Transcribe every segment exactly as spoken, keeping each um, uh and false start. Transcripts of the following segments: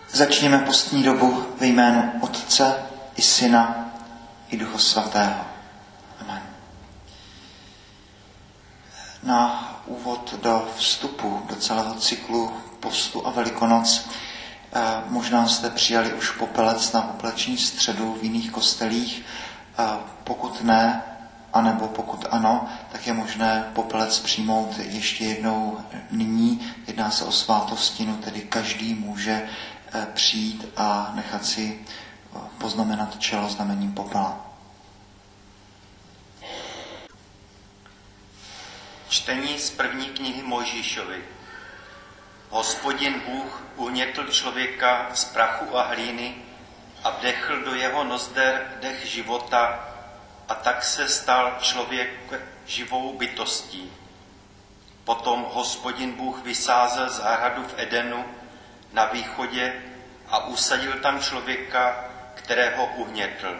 Začněme postní dobu ve jménu Otce i Syna i Ducha Svatého. Amen. Na úvod do vstupu do celého cyklu postu a Velikonoc možná jste přijali už popelec na popleční středu v jiných kostelích. Pokud ne, anebo pokud ano, tak je možné popelec přijmout ještě jednou nyní. Jedná se o svátostinu, tedy každý může přijít a nechat si poznamenat čelo znamením popela. Čtení z první knihy Mojžíšovi. Hospodin Bůh uhnětl člověka z prachu a hlíny a vdechl do jeho nozder dech života, a tak se stal člověk živou bytostí. Potom Hospodin Bůh vysázel zahradu v Edenu na východě a usadil tam člověka, kterého uhnětl.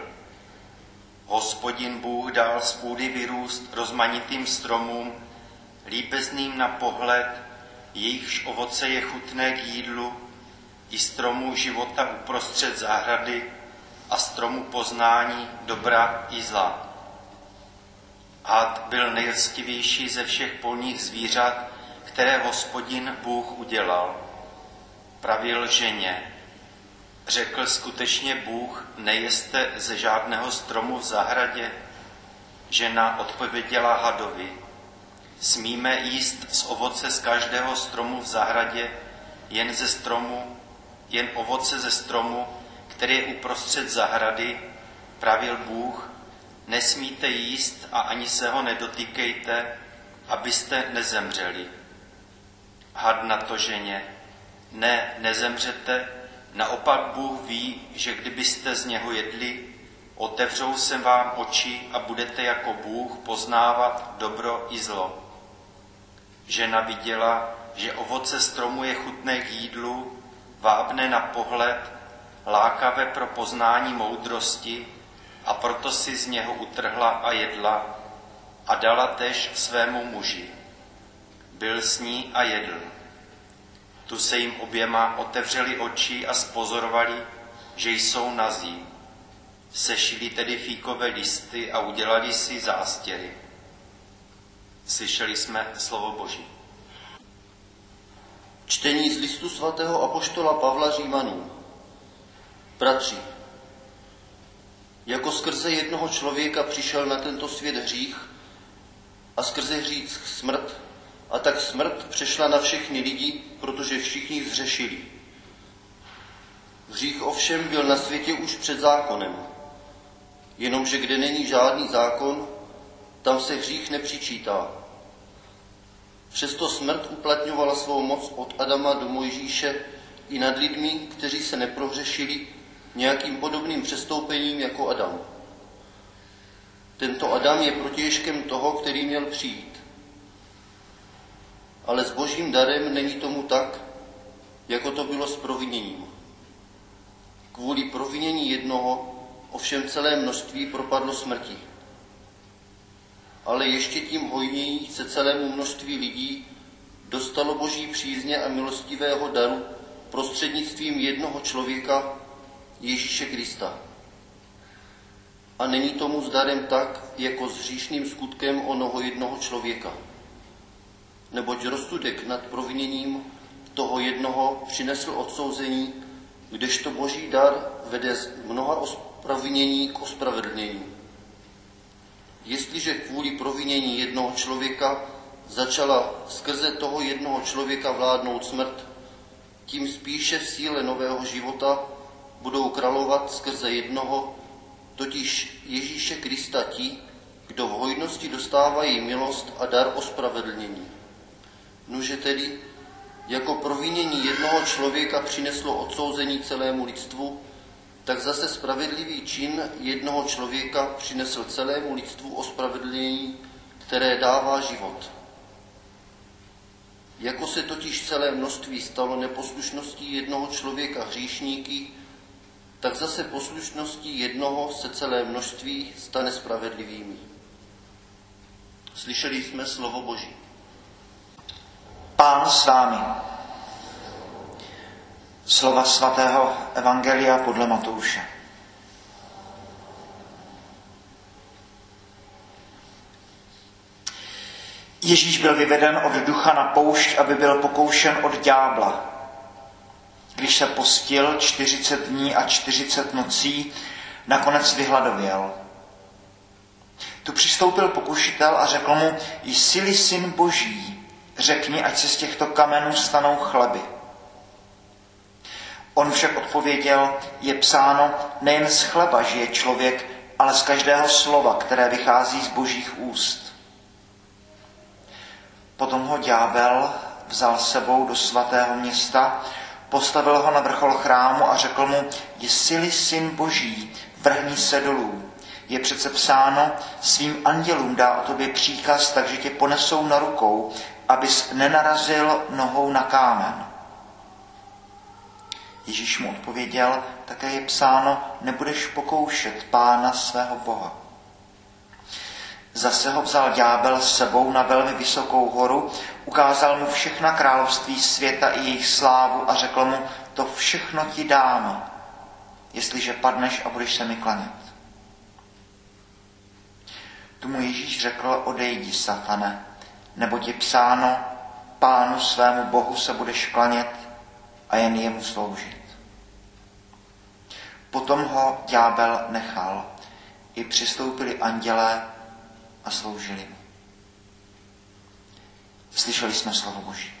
Hospodin Bůh dal z půdy vyrůst rozmanitým stromům, líbezným na pohled, jejichž ovoce je chutné k jídlu, i stromu života uprostřed zahrady a stromu poznání dobra i zla. Had byl nejlstivější ze všech polních zvířat, které Hospodin Bůh udělal. Pravil ženě: řekl skutečně Bůh, nejeste ze žádného stromu v zahradě? Žena odpověděla hadovi: smíme jíst z ovoce z každého stromu v zahradě, jen ze stromu, jen ovoce ze stromu, který je uprostřed zahrady. Pravil Bůh: nesmíte jíst a ani se ho nedotýkejte, abyste nezemřeli. Had na to ženě: ne, nezemřete, naopak Bůh ví, že kdybyste z něho jedli, otevřou se vám oči a budete jako Bůh poznávat dobro i zlo. Žena viděla, že ovoce stromu je chutné k jídlu, vábné na pohled, lákavé pro poznání moudrosti, a proto si z něho utrhla a jedla a dala též svému muži. Byl s ní a jedl. Tu se jim oběma otevřeli oči a spozorovali, že jsou nazí. Sešili tedy fíkové listy a udělali si zástěry. Slyšeli jsme slovo Boží. Čtení z listu svatého apoštola Pavla Římanům. Bratři, jako skrze jednoho člověka přišel na tento svět hřích a skrze hřích smrt, a tak smrt přešla na všechny lidi, protože všichni zhřešili. Hřích ovšem byl na světě už před zákonem, jenomže kde není žádný zákon, tam se hřích nepřičítá. Přesto smrt uplatňovala svou moc od Adama do Mojžíše i nad lidmi, kteří se neprohřešili nějakým podobným přestoupením jako Adam. Tento Adam je protějškem toho, který měl přijít. Ale s božím darem není tomu tak, jako to bylo s proviněním. Kvůli provinění jednoho ovšem celé množství propadlo smrti. Ale ještě tím hojněji se celému množství lidí dostalo boží přízně a milostivého daru prostřednictvím jednoho člověka, Ježíše Krista. A není tomu s darem tak, jako s hříšným skutkem onoho jednoho člověka. Neboť rozsudek nad proviněním toho jednoho přinesl odsouzení, kdežto boží dar vede z mnoha provinění k ospravedlnění. Jestliže kvůli provinění jednoho člověka začala skrze toho jednoho člověka vládnout smrt, tím spíše v síle nového života budou královat skrze jednoho, totiž Ježíše Krista, ti, kdo v hojnosti dostávají milost a dar ospravedlnění. Nuže tedy, jako provinění jednoho člověka přineslo odsouzení celému lidstvu, tak zase spravedlivý čin jednoho člověka přinesl celému lidstvu ospravedlnění, které dává život. Jako se totiž celé množství stalo neposlušností jednoho člověka hříšníky, tak zase poslušností jednoho se celé množství stane spravedlivými. Slyšeli jsme slovo Boží. Pán s vámi. Slova svatého Evangelia podle Matouše. Ježíš byl vyveden od ducha na poušť, aby byl pokoušen od ďábla. Když se postil čtyřicet dní a čtyřicet nocí, nakonec vyhladověl. Tu přistoupil pokušitel a řekl mu: Jsi-li syn Boží, řekni, ať se z těchto kamenů stanou chleby. On však odpověděl: Je psáno, nejen z chleba žije člověk, ale z každého slova, které vychází z Božích úst. Potom ho ďábel vzal sebou do svatého města, postavil ho na vrchol chrámu a řekl mu: Jsi-li syn Boží, vrhni se dolů. Je přece psáno, svým andělům dá o tobě příkaz, takže tě ponesou na rukou, abys nenarazil nohou na kámen. Ježíš mu odpověděl: také je psáno, nebudeš pokoušet Pána svého Boha. Zase ho vzal ďábel s sebou na velmi vysokou horu, ukázal mu všechna království světa i jejich slávu a řekl mu: to všechno ti dám, jestliže padneš a budeš se mi klanět. Tomu Ježíš řekl: odejdi, satane, neboť je psáno, Pánu svému Bohu se budeš klanět a jen jemu sloužit. Potom ho ďábel nechal. I přistoupili andělé a sloužili mu. Slyšeli jsme slovo Boží.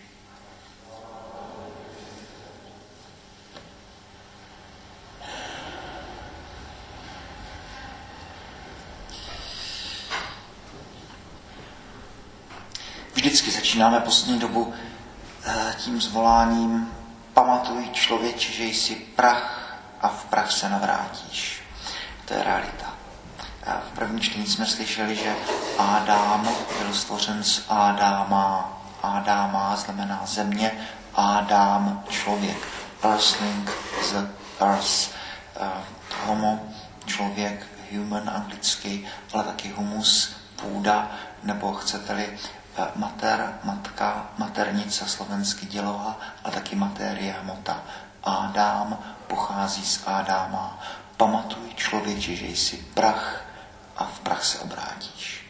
Vždycky začínáme poslední dobu tím zvoláním: pamatuj, člověče, že jsi prach a v prach se navrátíš. To je realita. V první čtení jsme slyšeli, že Adam byl stvořen z Ádáma. Ádáma znamená země, Adam člověk. Earthling z earth. Homo, člověk, human anglicky, ale taky humus, půda, nebo chcete-li mater, matka, maternice, slovensky děloha, a taky materie, hmota. Ádám pochází z Ádáma. Pamatuj, člověče, že jsi prach a v prach se obrátíš.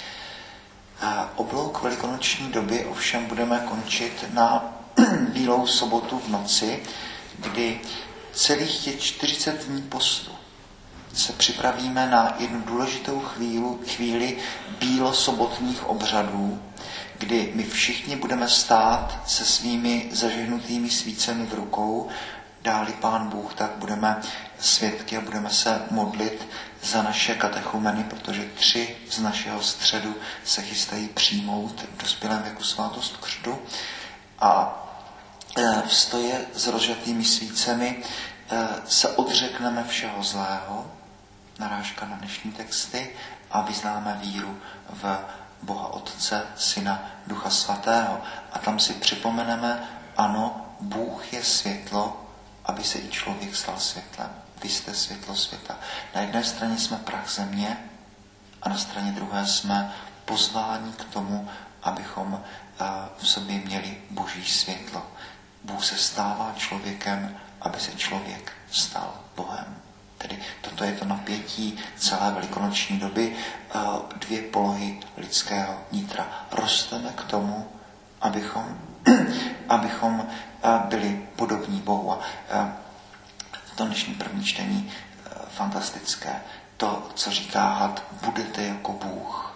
A oblouk velikonoční doby ovšem budeme končit na Bílou sobotu v noci, kdy celých těch čtyřicet dní postu se připravíme na jednu důležitou chvíli, chvíli bílosobotních obřadů, kdy my všichni budeme stát se svými zažehnutými svícemi v rukou. Dá-li Pán Bůh, tak budeme svědky a budeme se modlit za naše katechumeny, protože tři z našeho středu se chystají přijmout v dospělém věku svátost křtu. A v stoje s rozžatými svícemi se odřekneme všeho zlého, narážka na dnešní texty, a vyznáme víru v Boha Otce, Syna, Ducha Svatého. A tam si připomeneme, ano, Bůh je světlo, aby se i člověk stal světlem. Vy jste světlo světa. Na jedné straně jsme prach země a na straně druhé jsme pozváni k tomu, abychom v sobě měli Boží světlo. Bůh se stává člověkem, aby se člověk stal Bohem. Tedy toto je to napětí celé velikonoční doby, dvě polohy lidského nitra. Rosteme k tomu, abychom, abychom byli podobní Bohu. A v tom dnešním první čtení fantastické. To, co říká had, budete jako Bůh.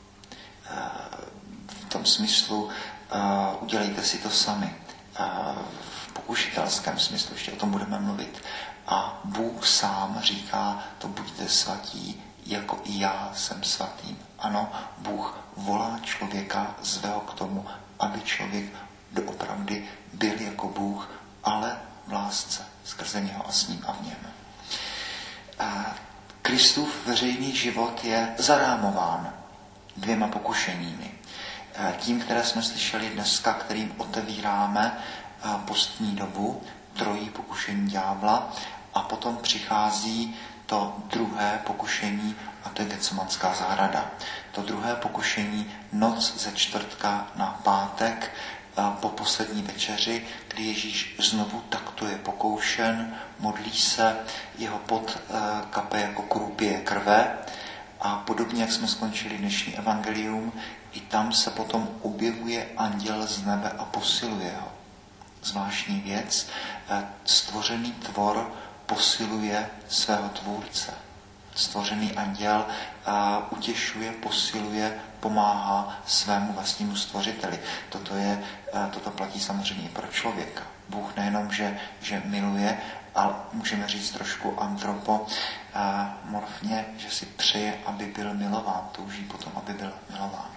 V tom smyslu udělejte si to sami. V pokušitelském smyslu ještě o tom budeme mluvit. A Bůh sám říká, to buďte svatí, jako i já jsem svatým. Ano, Bůh volá člověka, zve ho k tomu, aby člověk doopravdy byl jako Bůh, ale v lásce, skrze něho a s ním a v něm. A Kristův veřejný život je zarámován dvěma pokušeními. Tím, které jsme slyšeli dneska, kterým otevíráme postní dobu, trojí pokušení ďábla, a potom přichází to druhé pokušení, a to je Getsemanská zahrada. To druhé pokušení, noc ze čtvrtka na pátek, po poslední večeři, kdy Ježíš znovu takto je pokoušen, modlí se, jeho pot kape jako krupě krve a podobně, jak jsme skončili dnešní evangelium, i tam se potom objevuje anděl z nebe a posiluje ho. Zvláštní věc, stvořený tvor posiluje svého tvůrce. Stvořený anděl utěšuje, posiluje, pomáhá svému vlastnímu stvořiteli. Toto, je, toto platí samozřejmě pro člověka. Bůh nejenom, že, že miluje, ale můžeme říct trošku antropomorfně, že si přeje, aby byl milován, touží potom, aby byl milován.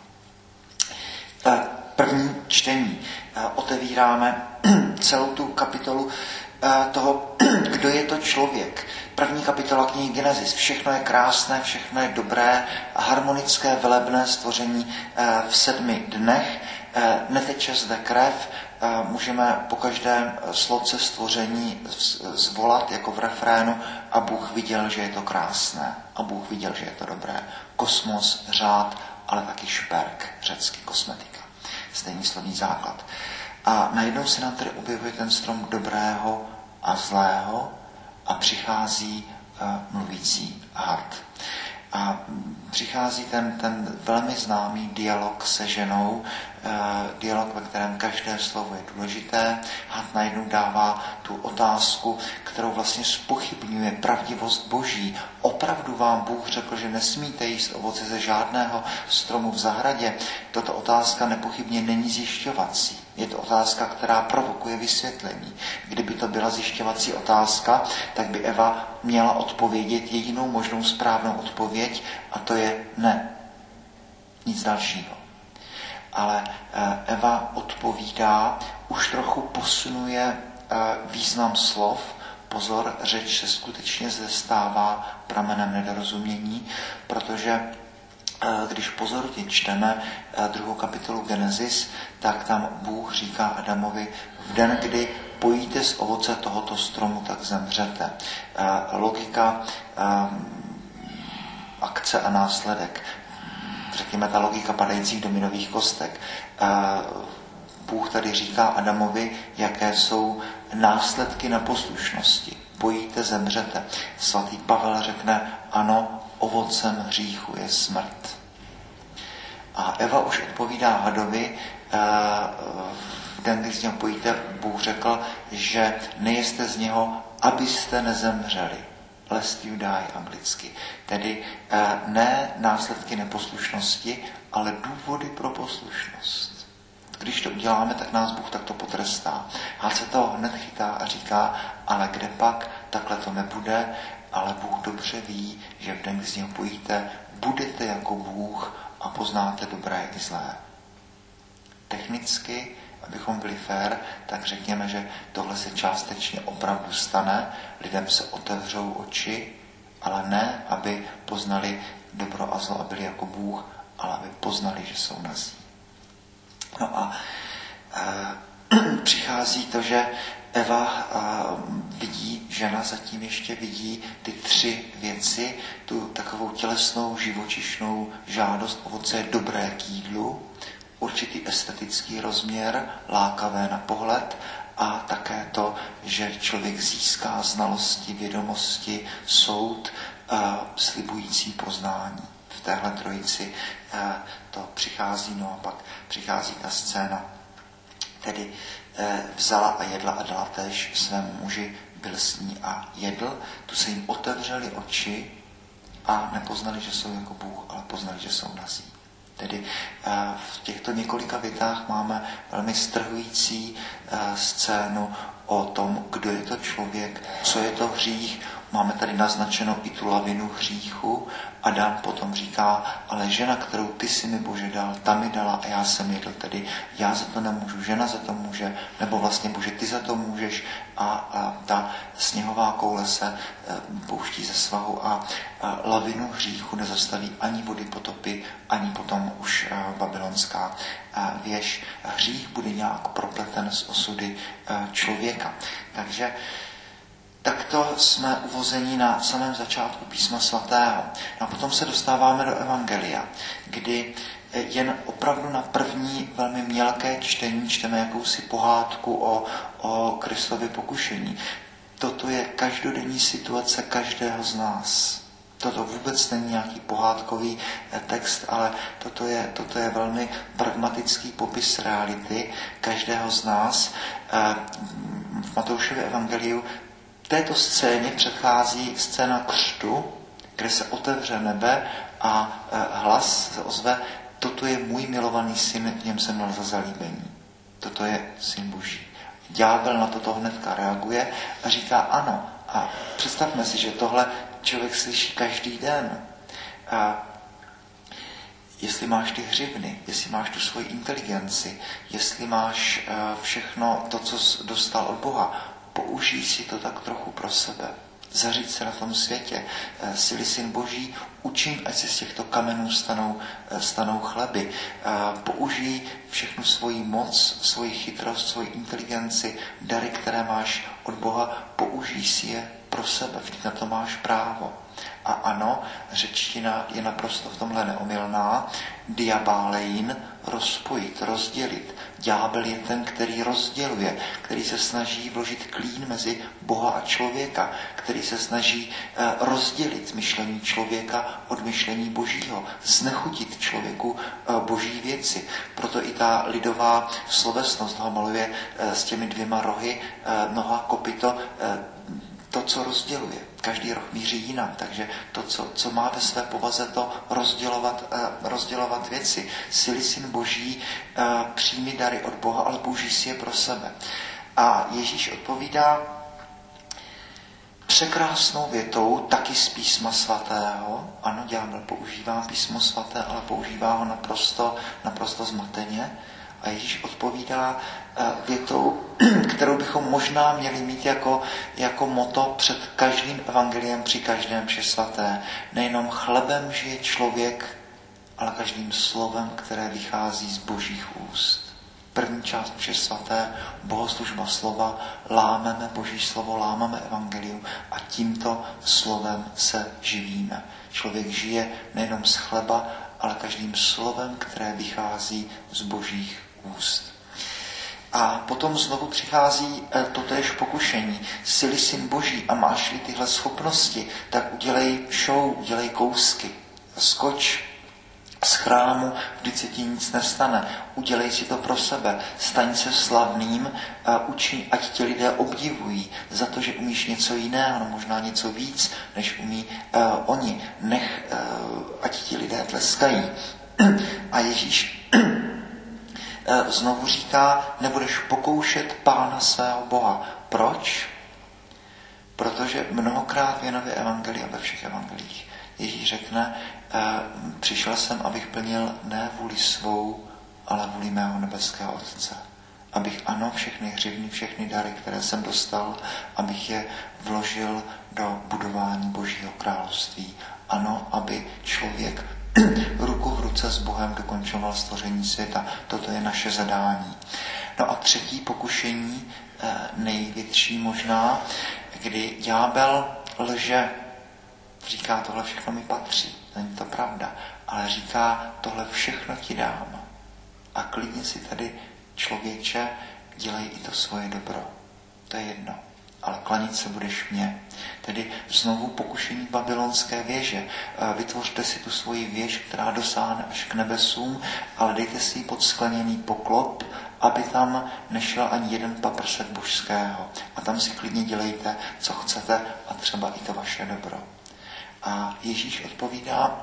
První čtení. Otevíráme celou tu kapitolu toho, kdo je to člověk. První kapitola knihy Genesis. Všechno je krásné, všechno je dobré, harmonické, velebné stvoření v sedmi dnech. Neteče zde krev, můžeme po každém slovce stvoření zvolat jako v refrénu a Bůh viděl, že je to krásné a Bůh viděl, že je to dobré. Kosmos, řád, ale taky šperk, řecky kosmetika. Stejný slovní základ. A najednou se nám tady objevuje ten strom dobrého a zlého a přichází uh, mluvící had. A přichází ten, ten velmi známý dialog se ženou, eh, dialog, ve kterém každé slovo je důležité. Had najednou dává tu otázku, kterou vlastně zpochybňuje pravdivost Boží. Opravdu vám Bůh řekl, že nesmíte jíst ovoce ze žádného stromu v zahradě? Tato otázka nepochybně není zjišťovací. Je to otázka, která provokuje vysvětlení. Kdyby to byla zjišťovací otázka, tak by Eva měla odpovědět jedinou možnou správnou odpověď, a to je ne. Nic dalšího. Ale Eva odpovídá, už trochu posunuje význam slov. Pozor, řeč se skutečně zde stává pramenem nedorozumění, protože když pozorně čteme druhou kapitolu Genesis, tak tam Bůh říká Adamovi, v den, kdy pojíte z ovoce tohoto stromu, tak zemřete. Logika akce a následek. Řekněme, ta logika padajících dominových kostek. Bůh tady říká Adamovi, jaké jsou následky neposlušnosti. Pojíte, zemřete. Svatý Pavel řekne, ano, ovocem hříchu je smrt. A Eva už odpovídá hadovi, v den, kdy z něho pojíte, Bůh řekl, že nejeste z něho, abyste nezemřeli. Lest you die anglicky. Tedy ne následky neposlušnosti, ale důvody pro poslušnost. Když to uděláme, tak nás Bůh takto potrestá. A se toho hned chytá a říká, ale kde pak, takhle to nebude, ale Bůh dobře ví, že v den, kdy z něho pojíte, budete jako Bůh a poznáte dobré i zlé. Technicky, abychom byli fair, tak řekněme, že tohle se částečně opravdu stane, lidem se otevřou oči, ale ne, aby poznali dobro a zlo a byli jako Bůh, ale aby poznali, že jsou nazí. No a e, přichází to, že Eva e, vidí, žena zatím ještě vidí ty tři věci, tu takovou tělesnou, živočišnou žádost, ovoce je dobré k jídlu, určitý estetický rozměr, lákavé na pohled a také to, že člověk získá znalosti, vědomosti, soud, a slibující poznání. V téhle trojici to přichází, no a pak přichází ta scéna. Tedy vzala a jedla a dala též svému muži, byl s ní a jedl. Tu se jim otevřely oči a nepoznali, že jsou jako Bůh, ale poznali, že jsou nazí. Tedy v těchto několika větách máme velmi strhující scénu o tom, kdo je to člověk, co je to hřích. Máme tady naznačenou i tu lavinu hříchu. Adam potom říká, ale žena, kterou ty si mi Bože dal, ta mi dala a já jsem jedl, tedy já za to nemůžu, žena za to může, nebo vlastně Bože, ty za to můžeš a, a ta sněhová koule se pouští ze svahu a, a lavinu hříchu nezastaví ani vody potopy, ani potom už a, babylonská a, věž. Hřích bude nějak propleten z osudy a, člověka. Takže Takto jsme uvozeni na samém začátku Písma svatého. A potom se dostáváme do Evangelia, kdy jen opravdu na první velmi mělké čtení čteme jakousi pohádku o, o Kristově pokušení. Toto je každodenní situace každého z nás. Toto vůbec není nějaký pohádkový text, ale toto je, toto je velmi pragmatický popis reality každého z nás. V Matoušově evangeliu této scéně předchází scéna křtu, kde se otevře nebe a hlas se ozve: toto je můj milovaný syn, v něm jsem měl za zalíbení. Toto je syn Boží. Ďábel na toto hnedka reaguje a říká ano. A představme si, že tohle člověk slyší každý den. A jestli máš ty hřivny, jestli máš tu svoji inteligenci, jestli máš všechno to, co jsi dostal od Boha, použij si to tak trochu pro sebe. Zaříď se na tom světě. Sily syn Boží, učin, ať se z těchto kamenů stanou, stanou chleby. Použij všechnu svoji moc, svoji chytrost, svoji inteligenci, dary, které máš od Boha, použij si je pro sebe. Vždyť na to máš právo. A ano, řečtina je naprosto v tomhle neomylná. Diabálein, rozpojit, rozdělit. Ďábel je ten, který rozděluje, který se snaží vložit klín mezi Boha a člověka, který se snaží eh, rozdělit myšlení člověka od myšlení Božího, znechutit člověku eh, Boží věci. Proto i ta lidová slovesnost ho maluje eh, s těmi dvěma rohy, eh, noha, kopyto, eh, to, co rozděluje. Každý roh míří jinam, takže to, co, co má ve své povaze, to rozdělovat, eh, rozdělovat věci. Sily syn Boží, eh, přijmi dary od Boha, ale použij si je pro sebe. A Ježíš odpovídá překrásnou větou, taky z Písma svatého. Ano, ďábel používá Písmo svaté, ale používá ho naprosto, naprosto zmateně. A Ježíš odpovídá větou, kterou bychom možná měli mít jako, jako motto před každým evangeliem, při každém mši svaté. Nejenom chlebem žije člověk, ale každým slovem, které vychází z Božích úst. První část mše svaté, bohoslužba slova, lámeme Boží slovo, lámeme evangelium a tímto slovem se živíme. Člověk žije nejenom z chleba, ale každým slovem, které vychází z Božích úst. A potom znovu přichází totéž pokušení. Sily syn Boží a máš-li tyhle schopnosti, tak udělej show, udělej kousky. Skoč z chrámu, vždyť se ti nic nestane. Udělej si to pro sebe. Staň se slavným a učiň, ať tě lidé obdivují za to, že umíš něco jiného, no možná něco víc, než umí uh, oni. Nech, uh, ať ti lidé tleskají. A Ježíš znovu říká, nebudeš pokoušet Pána svého Boha. Proč? Protože mnohokrát v Janově evangelii a ve všech evangelích Ježíš řekne, přišel jsem, abych plnil ne vůli svou, ale vůli mého nebeského Otce. Abych ano, všechny hřivny, všechny dary, které jsem dostal, abych je vložil do budování Božího království. Ano, aby člověk ruku v ruce s Bohem dokončoval stvoření světa. Toto je naše zadání. No a třetí pokušení, největší možná, kdy ďábel lže, říká, tohle všechno mi patří. Není to pravda, ale říká, tohle všechno ti dám. A klidně si tady, člověče, dělej i to svoje dobro. To je jedno. Ale klanit se budeš mě. Tedy znovu pokušení babylonské věže. Vytvořte si tu svoji věž, která dosáhne až k nebesům, ale dejte si ji pod skleněný poklop, aby tam nešel ani jeden paprsek božského. A tam si klidně dělejte, co chcete, a třeba i to vaše dobro. A Ježíš odpovídá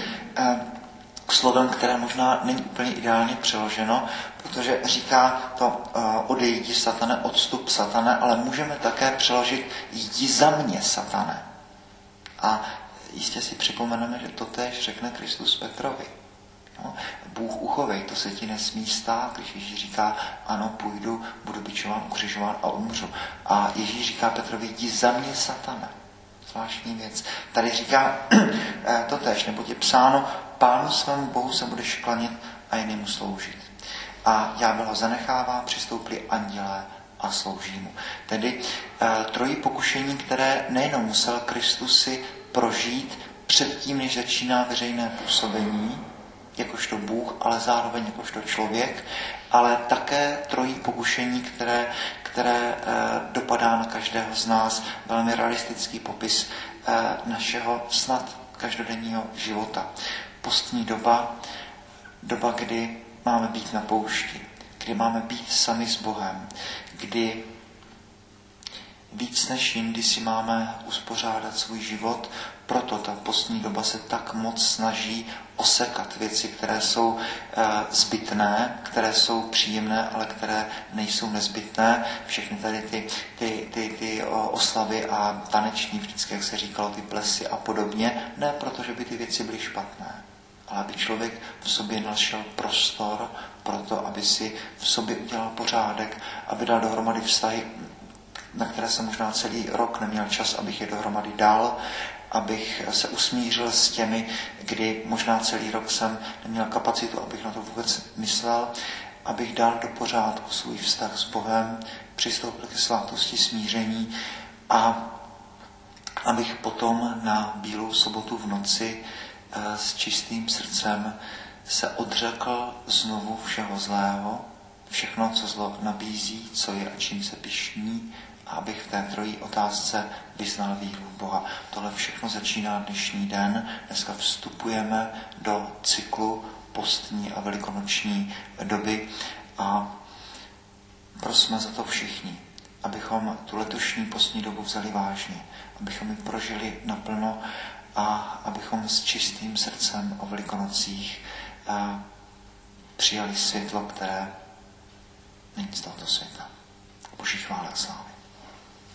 slovem, které možná není úplně ideálně přeloženo, protože říká to uh, odejdi, satane, odstup, satane, ale můžeme také přeložit jdi za mě, satane. A jistě si připomeneme, že to též řekne Kristus Petrovi. No, Bůh uchovej, to se ti nesmí stát, když Ježíš říká, ano, půjdu, budu bičován, ukřižován a umřu. A Ježíš říká Petrovi, jdi za mě, satane. Zvláštní věc. Tady říká to též, nebo je psáno, Pánu svému Bohu se budeš klanit a jinému sloužit. A ďábel ho zanechává, přistoupili andělé a slouží mu. Tedy e, trojí pokušení, které nejenom musel Kristus si prožít předtím, než začíná veřejné působení, jakožto Bůh, ale zároveň jakožto člověk, ale také trojí pokušení, které, které e, dopadá na každého z nás, velmi realistický popis e, našeho snad každodenního života. Postní doba, doba, kdy máme být na poušti, kdy máme být sami s Bohem, kdy víc než jindy si máme uspořádat svůj život, proto ta postní doba se tak moc snaží osekat věci, které jsou e, zbytné, které jsou příjemné, ale které nejsou nezbytné. Všechny tady ty, ty, ty, ty oslavy a taneční, vždycky, jak se říkalo, ty plesy a podobně, ne proto, že by ty věci byly špatné, ale aby člověk v sobě našel prostor pro to, aby si v sobě udělal pořádek, aby dal dohromady vztahy, na které jsem možná celý rok neměl čas, abych je dohromady dal, abych se usmířil s těmi, kdy možná celý rok jsem neměl kapacitu, abych na to vůbec myslel, abych dal do pořádku svůj vztah s Bohem, přistoupil ke svátosti smíření a abych potom na Bílou sobotu v noci s čistým srdcem se odřekl znovu všeho zlého, všechno, co zlo nabízí, co je a čím se pyšní, a abych v té trojí otázce vyznal víru v Boha. Tohle všechno začíná dnešní den. Dneska vstupujeme do cyklu postní a velikonoční doby a prosme za to všichni, abychom tu letošní postní dobu vzali vážně, abychom ji prožili naplno a abychom s čistým srdcem o Velikonocích přijali světlo, které není z tohoto světa. Boží chvála a slávy.